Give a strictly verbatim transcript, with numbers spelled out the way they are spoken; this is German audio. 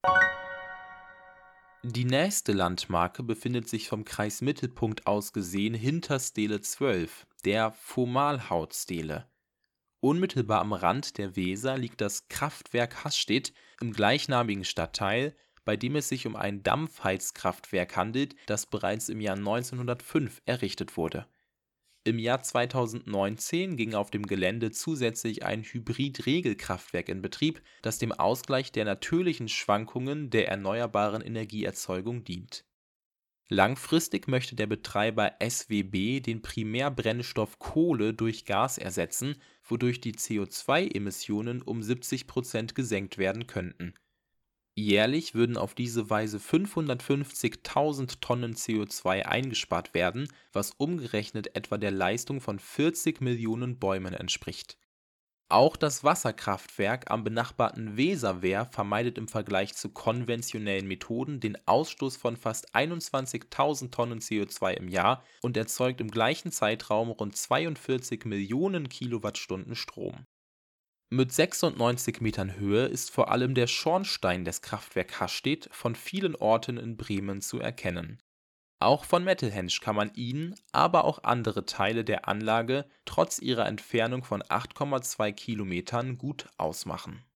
Die nächste Landmarke befindet sich vom Kreismittelpunkt aus gesehen hinter Stele zwölf, der Fomalhaut-Stele. Unmittelbar am Rand der Weser liegt das Kraftwerk Hasstedt im gleichnamigen Stadtteil, bei dem es sich um ein Dampfheizkraftwerk handelt, das bereits im Jahr neunzehnhundertfünf errichtet wurde. Im Jahr zweitausendneunzehn ging auf dem Gelände zusätzlich ein Hybrid-Regelkraftwerk in Betrieb, das dem Ausgleich der natürlichen Schwankungen der erneuerbaren Energieerzeugung dient. Langfristig möchte der Betreiber S W B den Primärbrennstoff Kohle durch Gas ersetzen, wodurch die C O zwei Emissionen um siebzig Prozent gesenkt werden könnten. Jährlich würden auf diese Weise fünfhundertfünfzigtausend Tonnen C O zwei eingespart werden, was umgerechnet etwa der Leistung von vierzig Millionen Bäumen entspricht. Auch das Wasserkraftwerk am benachbarten Weserwehr vermeidet im Vergleich zu konventionellen Methoden den Ausstoß von fast einundzwanzigtausend Tonnen C O zwei im Jahr und erzeugt im gleichen Zeitraum rund zweiundvierzig Millionen Kilowattstunden Strom. Mit sechsundneunzig Metern Höhe ist vor allem der Schornstein des Kraftwerk Hasstedt von vielen Orten in Bremen zu erkennen. Auch von Mettelhensch kann man ihn, aber auch andere Teile der Anlage trotz ihrer Entfernung von acht Komma zwei Kilometern gut ausmachen.